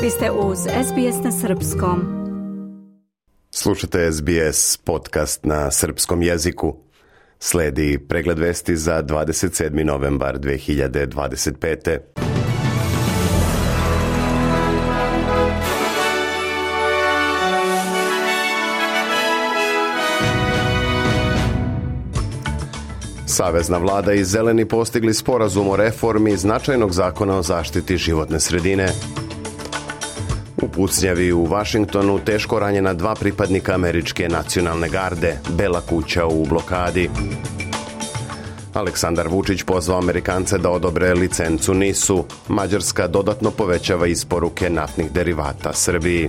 Vi ste uz SBS na srpskom. Slušate SBS podcast na srpskom jeziku. Sledi pregled vesti za 27. novembar 2025. Savezna vlada i Zeleni postigli sporazum o reformi značajnog zakona o zaštiti životne sredine. U pucnjavi u Vašingtonu teško ranjena 2 pripadnika američke nacionalne garde, Bela kuća u blokadi. Aleksandar Vučić pozvao Amerikance da odobre licencu NIS-u. Mađarska dodatno povećava isporuke naftnih derivata Srbiji.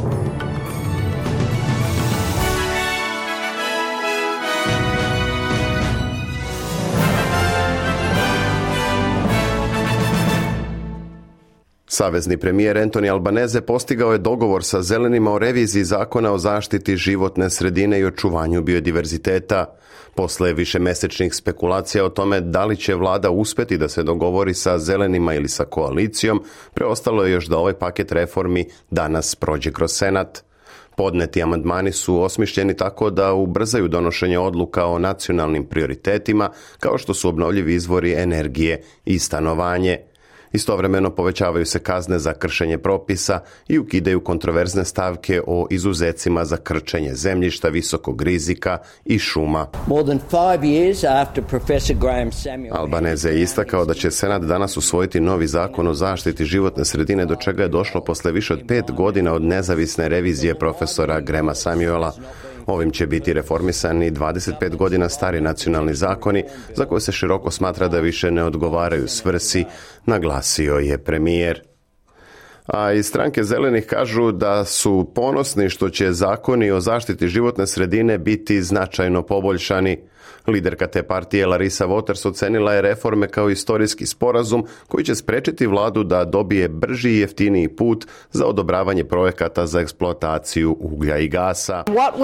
Savezni premijer Anthony Albanese postigao je dogovor sa Zelenima o reviziji zakona o zaštiti životne sredine i očuvanju biodiverziteta. Posle višemesečnih spekulacija o tome da li će vlada uspjeti da se dogovori sa Zelenima ili sa koalicijom, preostalo je još da ovaj paket reformi danas prođe kroz Senat. Podneti amandmani su osmišljeni tako da ubrzaju donošenje odluka o nacionalnim prioritetima, kao što su obnovljivi izvori energije i stanovanje. Istovremeno povećavaju se kazne za kršenje propisa i ukidaju kontroverzne stavke o izuzecima za krčenje zemljišta visokog rizika i šuma. Albanese je istakao da će Senat danas usvojiti novi zakon o zaštiti životne sredine, do čega je došlo posle više od 5 godina od nezavisne revizije profesora Grahama Samuela. Ovim će biti reformisani 25 godina stari nacionalni zakoni za koje se široko smatra da više ne odgovaraju svrsi, naglasio je premijer. A iz stranke Zelenih kažu da su ponosni što će zakoni o zaštiti životne sredine biti značajno poboljšani. Liderka te partije Larissa Waters ocenila je reforme kao istorijski sporazum koji će sprečiti vladu da dobije brži i jeftiniji put za odobravanje projekata za eksploataciju uglja i gasa.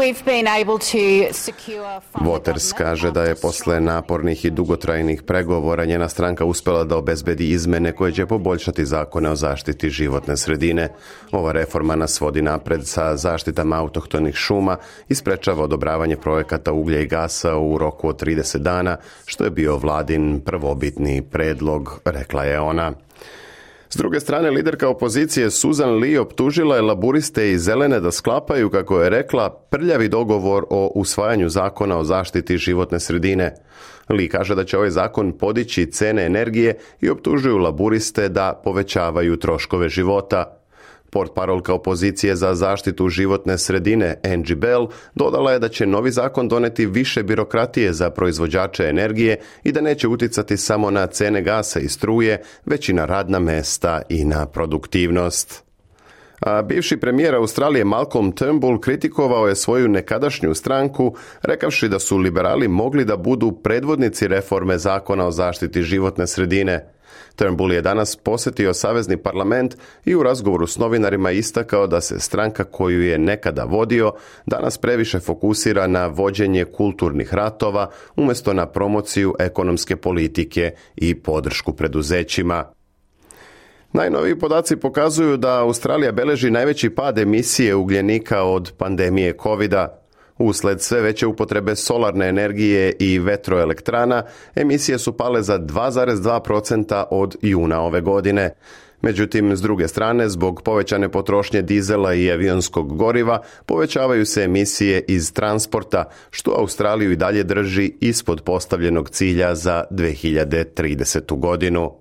Waters kaže da je posle napornih i dugotrajnih pregovora njena stranka uspjela da obezbedi izmene koje će poboljšati zakone o zaštiti životne sredine. Ova reforma nas vodi napred sa zaštitama autohtonih šuma i sprečava odobravanje projekata uglja i gasa u roku od 30 dana, što je bio vladin prvobitni predlog, rekla je ona. S druge strane, liderka opozicije Susan Lee optužila je laburiste i zelene da sklapaju, kako je rekla, prljavi dogovor o usvajanju zakona o zaštiti životne sredine. Lee kaže da će ovaj zakon podići cene energije i optužuju laburiste da povećavaju troškove života. Portparolka opozicije za zaštitu životne sredine Angie Bell dodala je da će novi zakon doneti više birokratije za proizvođače energije i da neće uticati samo na cene gasa i struje, već i na radna mesta i na produktivnost. A bivši premijer Australije Malcolm Turnbull kritikovao je svoju nekadašnju stranku, rekavši da su liberali mogli da budu predvodnici reforme zakona o zaštiti životne sredine. Turnbull je danas posjetio Savezni parlament i u razgovoru s novinarima istakao da se stranka koju je nekada vodio danas previše fokusira na vođenje kulturnih ratova umjesto na promociju ekonomske politike i podršku preduzećima. Najnoviji podaci pokazuju da Australija beleži najveći pad emisije ugljenika od pandemije covida. Usled sve veće upotrebe solarne energije i vetroelektrana, emisije su pale za 2,2% od juna ove godine. Međutim, s druge strane, zbog povećane potrošnje dizela i avionskog goriva, povećavaju se emisije iz transporta, što Australiju i dalje drži ispod postavljenog cilja za 2030. godinu.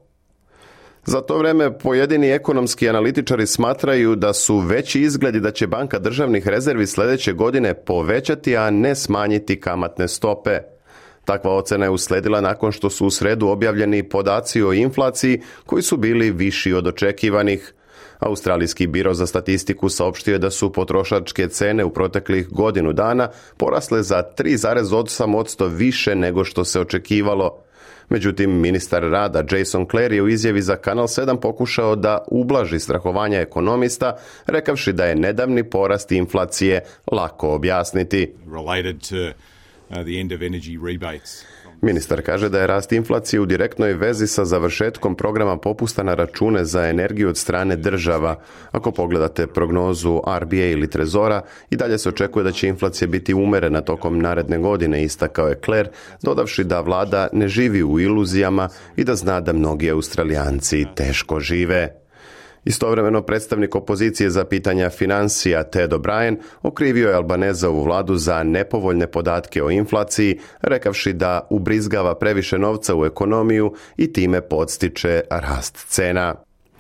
Za to vreme pojedini ekonomski analitičari smatraju da su veći izgledi da će Banka državnih rezervi sljedeće godine povećati, a ne smanjiti kamatne stope. Takva ocena je usledila nakon što su u sredu objavljeni podaci o inflaciji koji su bili viši od očekivanih. Australijski biro za statistiku saopštio je da su potrošačke cene u proteklih godinu dana porasle za 3,8% više nego što se očekivalo. Međutim, ministar rada Jason Clare je u izjavi za Kanal 7 pokušao da ublaži strahovanja ekonomista, rekavši da je nedavni porast inflacije lako objasniti. Ministar kaže da je rast inflacije u direktnoj vezi sa završetkom programa popusta na račune za energiju od strane država. Ako pogledate prognozu RBA ili Trezora, i dalje se očekuje da će inflacija biti umerena tokom naredne godine, istakao je Claire, dodavši da vlada ne živi u iluzijama i da zna da mnogi Australijanci teško žive. Istovremeno predstavnik opozicije za pitanja financija Ted O'Brien okrivio je Albanezovu vladu za nepovoljne podatke o inflaciji, rekavši da ubrizgava previše novca u ekonomiju i time podstiče rast cena.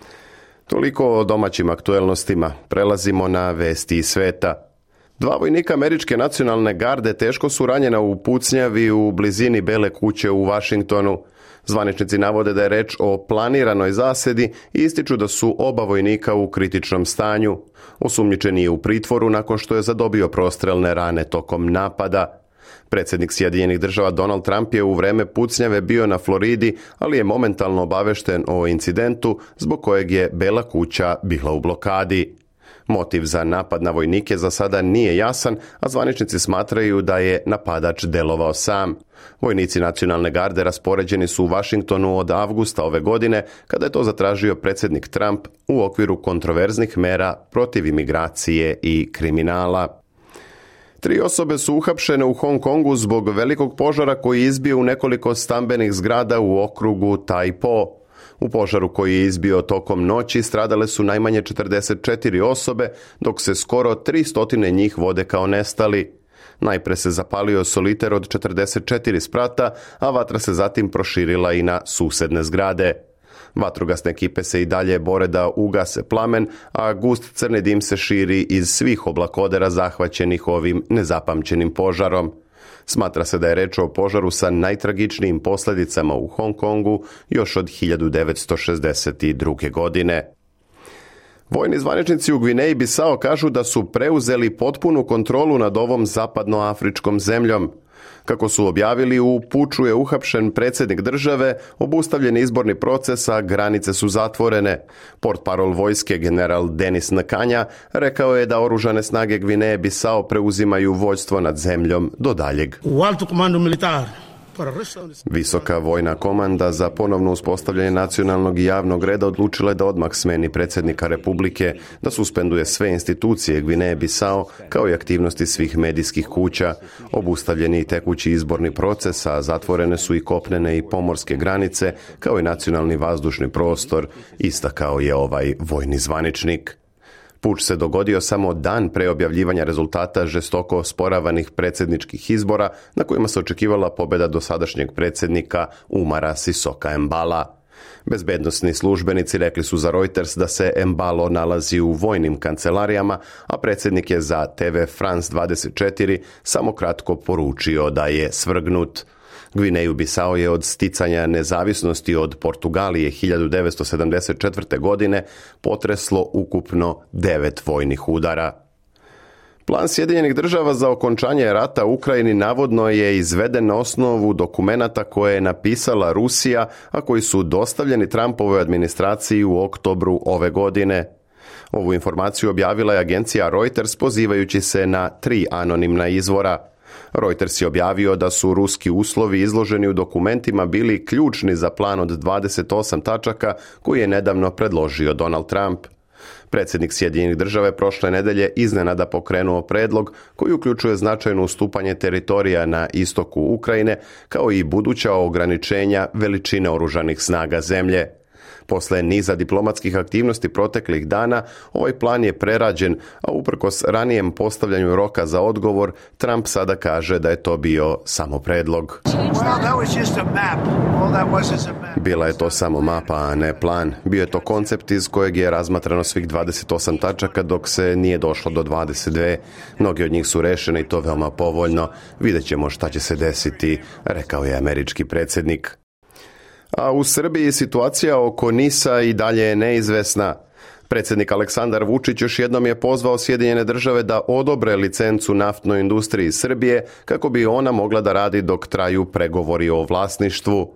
Toliko o domaćim aktuelnostima. Prelazimo na vesti iz sveta. 2 vojnika američke nacionalne garde teško su ranjena u pucnjavi u blizini Bele kuće u Washingtonu. Zvaničnici navode da je reč o planiranoj zasedi i ističu da su oba vojnika u kritičnom stanju. Osumnjičeni je u pritvoru nakon što je zadobio prostrelne rane tokom napada. Predsjednik Sjedinjenih Država Donald Trump je u vreme pucnjave bio na Floridi, ali je momentalno obavešten o incidentu zbog kojeg je Bela kuća bila u blokadi. Motiv za napad na vojnike za sada nije jasan, a zvaničnici smatraju da je napadač delovao sam. Vojnici nacionalne garde raspoređeni su u Washingtonu od avgusta ove godine, kada je to zatražio predsjednik Trump u okviru kontroverznih mera protiv imigracije i kriminala. 3 osobe su uhapšene u Hong Kongu zbog velikog požara koji je izbio u nekoliko stambenih zgrada u okrugu Tai Po. U požaru koji je izbio tokom noći stradale su najmanje 44 osobe, dok se skoro 300 njih vode kao nestali. Najpre se zapalio soliter od 44 sprata, a vatra se zatim proširila i na susedne zgrade. Vatrogasne ekipe se i dalje bore da ugase plamen, a gust crni dim se širi iz svih oblakodera zahvaćenih ovim nezapamćenim požarom. Smatra se da je reč o požaru sa najtragičnijim posljedicama u Hong Kongu još od 1962. godine. Vojni zvaničnici u Gvineji Bisao kažu da su preuzeli potpunu kontrolu nad ovom zapadnoafričkom zemljom. Kako su objavili, u puču je uhapšen predsjednik države, obustavljen izborni proces, a granice su zatvorene. Portparol vojske general Denis Nkanja rekao je da oružane snage Gvineje Bisao preuzimaju vođstvo nad zemljom do daljeg. Visoka vojna komanda za ponovno uspostavljanje nacionalnog i javnog reda odlučila je da odmah smeni predsjednika Republike, da suspenduje sve institucije Gvineje Bisao kao i aktivnosti svih medijskih kuća. Obustavljeni i tekući izborni proces, a zatvorene su i kopnene i pomorske granice kao i nacionalni vazdušni prostor, istakao je ovaj vojni zvaničnik. Puč se dogodio samo dan pre objavljivanja rezultata žestoko osporavanih predsjedničkih izbora na kojima se očekivala pobjeda dosadašnjeg predsjednika Umara Sisoka Embala. Bezbednosni službenici rekli su za Reuters da se Embalo nalazi u vojnim kancelarijama, a predsjednik je za TV France 24 samo kratko poručio da je svrgnut. Gvineju Bisao je od sticanja nezavisnosti od Portugalije 1974. godine potreslo ukupno 9 vojnih udara. Plan Sjedinjenih Država za okončanje rata u Ukrajini navodno je izveden na osnovu dokumenata koje je napisala Rusija, a koji su dostavljeni Trumpovoj administraciji u oktobru ove godine. Ovu informaciju objavila je agencija Reuters pozivajući se na 3 anonimna izvora. Reuters je objavio da su ruski uslovi izloženi u dokumentima bili ključni za plan od 28 tačaka koji je nedavno predložio Donald Trump. Predsjednik Sjedinjenih Država prošle nedelje iznenada pokrenuo predlog koji uključuje značajno ustupanje teritorija na istoku Ukrajine kao i buduća ograničenja veličine oružanih snaga zemlje. Posle niza diplomatskih aktivnosti proteklih dana, ovaj plan je prerađen, a uprkos ranijem postavljanju roka za odgovor, Trump sada kaže da je to bio samo predlog. Bila je to samo mapa, a ne plan. Bio je to koncept iz kojeg je razmatrano svih 28 tačaka dok se nije došlo do 22. Mnogi od njih su rešene i to veoma povoljno. Vidjet ćemo šta će se desiti, rekao je američki predsjednik. A u Srbiji situacija oko NIS-a i dalje je neizvesna. Predsjednik Aleksandar Vučić još jednom je pozvao Sjedinjene Države da odobre licencu naftnoj industriji Srbije kako bi ona mogla da radi dok traju pregovori o vlasništvu.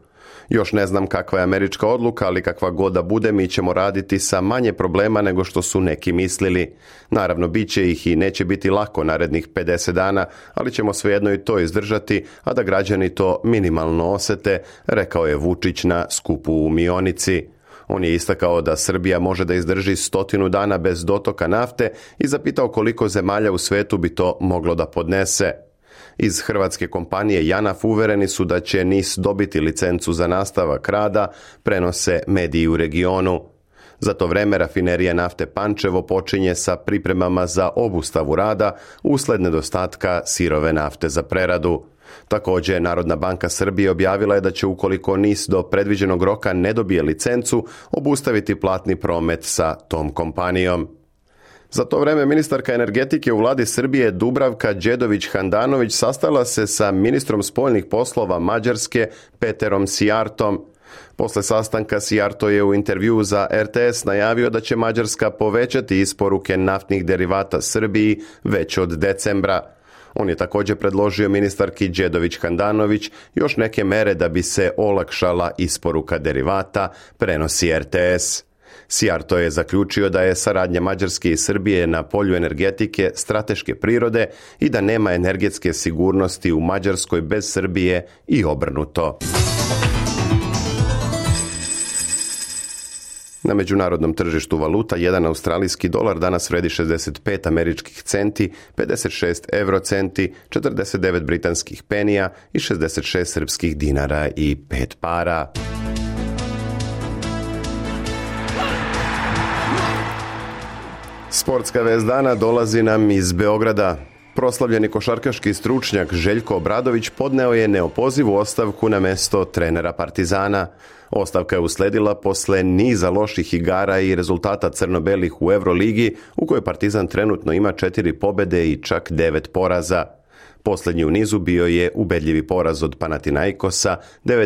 Još ne znam kakva je američka odluka, ali kakva god da bude, mi ćemo raditi sa manje problema nego što su neki mislili. Naravno, bit će ih i neće biti lako narednih 50 dana, ali ćemo svejedno i to izdržati, a da građani to minimalno osete, rekao je Vučić na skupu u Mionici. On je istakao da Srbija može da izdrži 100 dana bez dotoka nafte i zapitao koliko zemalja u svetu bi to moglo da podnese. Iz hrvatske kompanije JANAF uvereni su da će NIS dobiti licencu za nastavak rada, prenose mediji u regionu. Za to vreme rafinerija nafte Pančevo počinje sa pripremama za obustavu rada usled nedostatka sirove nafte za preradu. Također, Narodna banka Srbije objavila je da će, ukoliko NIS do predviđenog roka ne dobije licencu, obustaviti platni promet sa tom kompanijom. Za to vreme ministarka energetike u vladi Srbije Dubravka Đedović-Handanović sastala se sa ministrom spoljnih poslova Mađarske Peterom Sijartom. Posle sastanka Sijarto je u intervjuu za RTS najavio da će Mađarska povećati isporuke naftnih derivata Srbiji već od decembra. On je također predložio ministarki Đedović-Handanović još neke mere da bi se olakšala isporuka derivata, prenosi RTS. Sijarto je zaključio da je saradnja Mađarske i Srbije na polju energetike strateške prirode i da nema energetske sigurnosti u Mađarskoj bez Srbije i obrnuto. Na međunarodnom tržištu valuta, jedan australijski dolar danas vredi 65 američkih centi, 56 eurocenti, 49 britanskih penija i 66 srpskih dinara i 5 para. Sportska vest dana dolazi nam iz Beograda. Proslavljeni košarkaški stručnjak Željko Obradović podneo je neopozivu ostavku na mesto trenera Partizana. Ostavka je usledila posle niza loših igara i rezultata crno-belih u Euroligi, u kojoj Partizan trenutno ima 4 pobede i čak 9 poraza. Posljednji u nizu bio je ubedljivi poraz od Panathinaikosa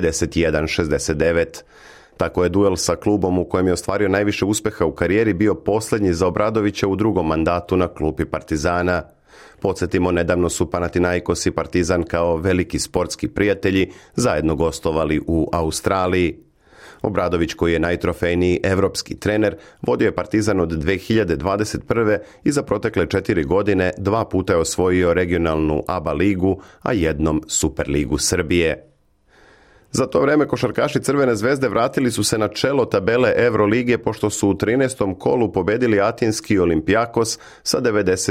91-69. Tako je duel sa klubom u kojem je ostvario najviše uspeha u karijeri bio posljednji za Obradovića u drugom mandatu na klupi Partizana. Podsjetimo, nedavno su Panathinaikos i Partizan kao veliki sportski prijatelji zajedno gostovali u Australiji. Obradović, koji je najtrofejniji evropski trener, vodio je Partizan od 2021. i za protekle 4 godine 2 puta je osvojio regionalnu ABA ligu, a jednom Superligu Srbije. Za to vreme košarkaši Crvene zvezde vratili su se na čelo tabele Evrolige pošto su u 13. kolu pobedili atinski Olimpijakos sa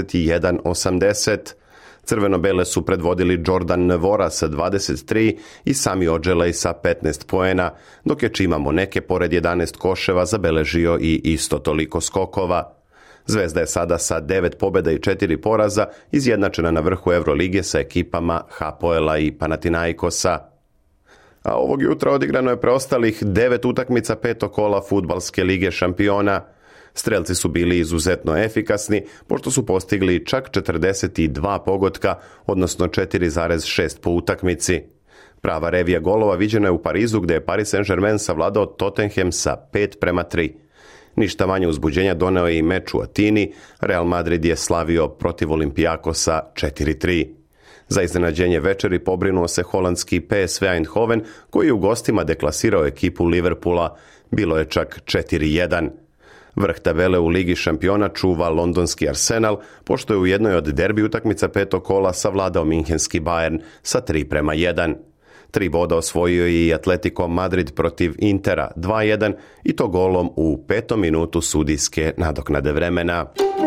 91-80. Crveno-bele su predvodili Jordan Nevora sa 23 i Sami Odželej sa 15 poena, dok je Čima Moneke pored 11 koševa zabeležio i isto toliko skokova. Zvezda je sada sa 9 pobjeda i 4 poraza izjednačena na vrhu Evrolige sa ekipama Hapoela i Panathinaikosa. A ovog jutra odigrano je preostalih 9 utakmica 5. kola Fudbalske lige šampiona. Strelci su bili izuzetno efikasni, pošto su postigli čak 42 pogotka, odnosno 4,6 po utakmici. Prava revija golova viđena je u Parizu, gdje je Paris Saint-Germain savladao Tottenham sa 5-3. Ništa manje uzbuđenja doneo je i meč u Atini. Real Madrid je slavio protiv Olimpijakosa 4-3. Za iznenađenje večeri pobrinuo se holandski PSV Eindhoven, koji je u gostima deklasirao ekipu Liverpoola. Bilo je čak 4-1. Vrh tabele u Ligi šampiona čuva londonski Arsenal, pošto je u jednoj od derbi utakmica 5. kola savladao minhenski Bayern sa 3-1. 3 boda osvojio je i Atletico Madrid protiv Intera 2-1 i to golom u 5. minutu sudijske nadoknade vremena.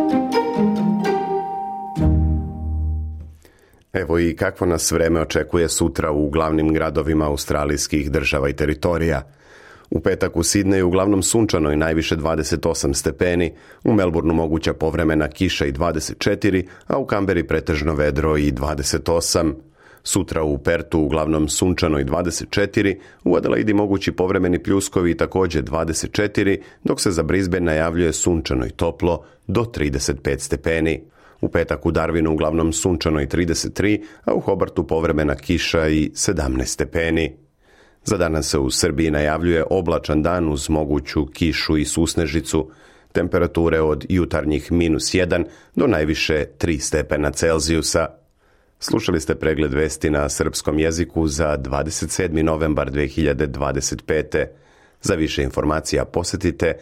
Evo i kakvo nas vreme očekuje sutra u glavnim gradovima australijskih država i teritorija. U petak u Sidneju uglavnom sunčano i najviše 28 stepeni, u Melbourneu moguća povremena kiša i 24, a u Kamberi pretežno vedro i 28. Sutra u Pertu uglavnom sunčano i 24, u Adelaidi mogući povremeni pljuskovi i također 24, dok se za Brisbane najavljuje sunčano i toplo do 35 stepeni. U petak u Darwinu uglavnom sunčano i 33, a u Hobartu povremena kiša i 17 stepeni. Za danas se u Srbiji najavljuje oblačan dan uz moguću kišu i susnežicu, temperature od jutarnjih -1 do najviše 3 stepena Celzijusa. Slušali ste pregled vesti na srpskom jeziku za 27. novembar 2025. Za više informacija posjetite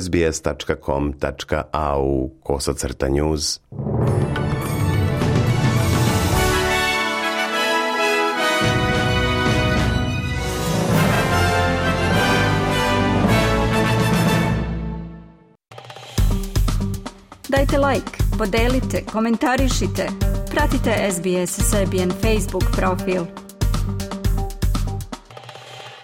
sbs.com.au/news. Dajte like, podelite, komentarišite. Pratite SBS Serbian Facebook profil.